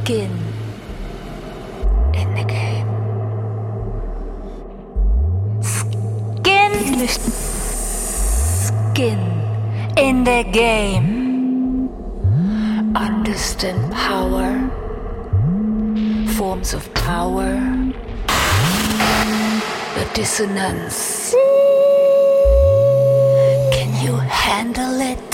skin in the game. Skin in the game. Understand power, forms of power, the dissonance. Can you handle it?